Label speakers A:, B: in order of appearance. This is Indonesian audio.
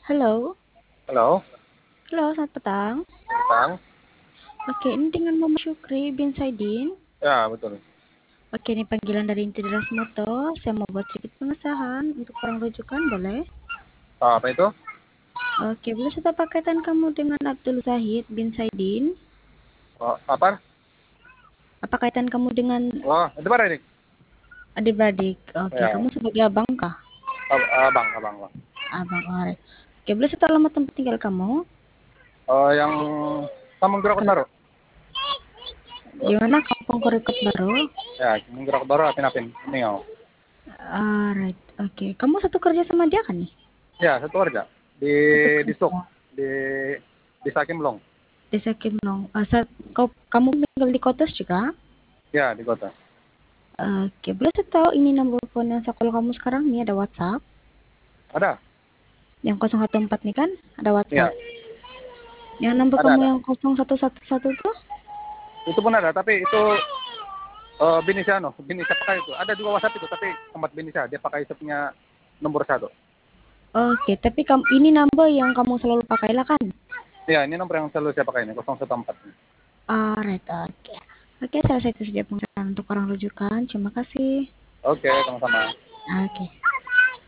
A: Halo,
B: Halo,
A: halo selamat petang.
B: Kang.
A: Oke, ini dengan Muhammad Syukri bin Saidin.
B: Ya, betul.
A: Oke, ini panggilan dari Inti Deras Moto. Saya mau buat sedikit pengesahan untuk orang rujukan, boleh?
B: Apa itu?
A: Oke, boleh saya tahu kaitan kamu dengan Abdul Zahid bin Saidin?
B: Oh, apa?
A: Apa kaitan kamu dengan
B: Oh, itu apa ini?
A: adik-beradik? Oke, kamu
B: Ya,
A: sebagai abang kah?
B: abang.
A: Abang, alright. Oke, boleh saya tahu alamat tempat tinggal kamu?
B: Oh, yang Samenggerak
A: Kalau
B: Baru.
A: di mana Kampung Kurikut Baru?
B: Ya, Samenggerak Baru, Apin-Apin. Ini oh.
A: Alright, oke. Kamu satu kerja sama dia kan nih?
B: Ya, satu kerja di
A: Satu
B: di Suk,
A: kerja.
B: di di Sakimlong.
A: Desa Kimlong. Kamu tinggal di Kotos juga?
B: Ya, di kota.
A: Oke, boleh saya tahu ini nomor telepon yang sekolah kamu sekarang nih ada WhatsApp?
B: Ada?
A: Yang 014 nih kan ada
B: Ya,
A: WhatsApp. Yang nomor kamu
B: ada.
A: yang 0111 tuh?
B: Itu pun ada, tapi itu bini saya bini saya pakai itu. Ada juga WhatsApp itu, tapi tempat bini saya dia pakai punya nomor satu.
A: Oke, tapi kamu ini nomor yang kamu selalu pakai lah kan?
B: Ya, ini nomor yang selalu saya pakai ini 014.
A: Alright, oke. Oke, saya rasa itu saja penjelasan untuk orang rujukan. Terima kasih.
B: Oke, sama-sama.
A: Oke.